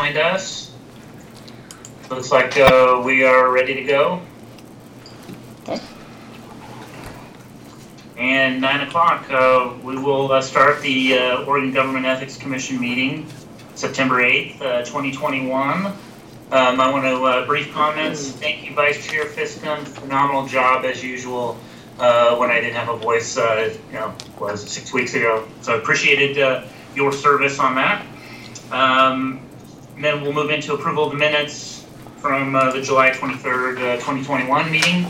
behind us. Looks like we are ready to go. Okay. And 9 o'clock, we will start the Oregon Government Ethics Commission meeting, September 8th, 2021. I want to brief comments. Thank you, Vice Chair Fiscum. Phenomenal job as usual. When I didn't have a voice, was 6 weeks ago. So I appreciated your service on that. Then we'll move into approval of the minutes from the July 23rd, 2021 meeting.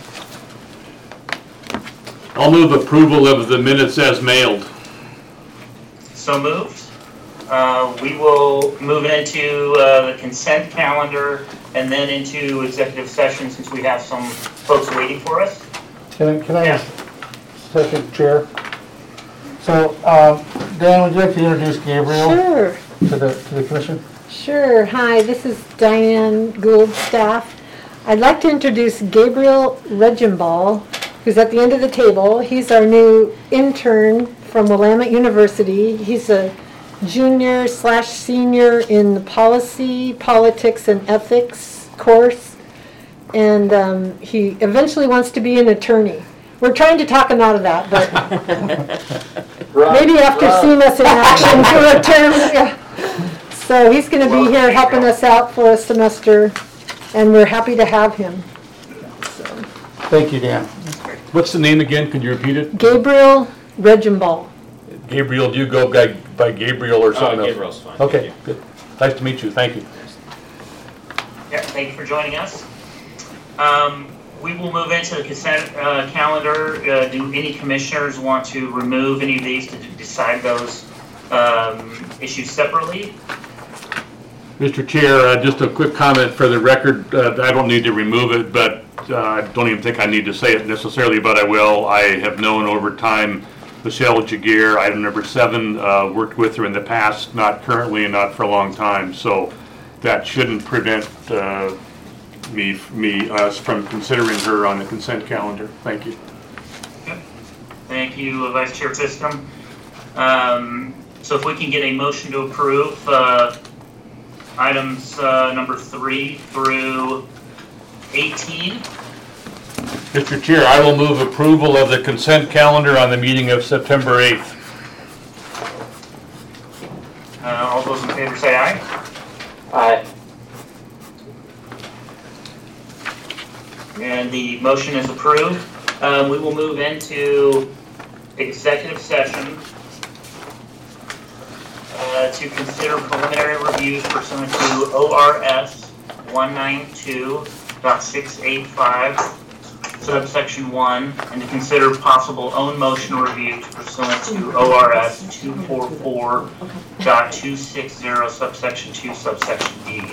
I'll move approval of the minutes as mailed. So moved. We will move into the consent calendar and then into executive session since we have some folks waiting for us. Can I ask a second, Chair? So, Dan, would you like to introduce Gabriel Sure. to the commission? Sure. Hi, this is Diane Gould, staff. I'd like to introduce Gabriel Regenball, who's at the end of the table. He's our new intern from Willamette University. He's a junior/senior in the policy, politics, and ethics course. And he eventually wants to be an attorney. We're trying to talk him out of that, but maybe after seeing us in action for a term. Yeah. So he's going to be here helping us out for a semester, and we're happy to have him. So. Thank you, Dan. What's the name again? Could you repeat it? Gabriel Regenball. Gabriel, do you go by Gabriel or something else? Gabriel's fine. Okay, good. Nice to meet you. Thank you. Yeah, thank you for joining us. We will move into the consent calendar. Do any commissioners want to remove any of these to decide those issues separately? Mr. Chair, just a quick comment for the record. I don't need to remove it, but I don't even think I need to say it necessarily, but I will. I have known over time Michelle Jaguar, item number 7, worked with her in the past, not currently and not for a long time, so that shouldn't prevent us from considering her on the consent calendar. Thank you. Okay. Thank you, Vice Chair Fiscum. So if we can get a motion to approve items number 3 through 18. Mr. Chair, I will move approval of the consent calendar on the meeting of September 8th. All those in favor say aye. Aye. And the motion is approved. We will move into executive session to consider preliminary reviews pursuant to ORS 192.685, subsection 1, and to consider possible own motion reviews pursuant to ORS 244.260, subsection 2, subsection D.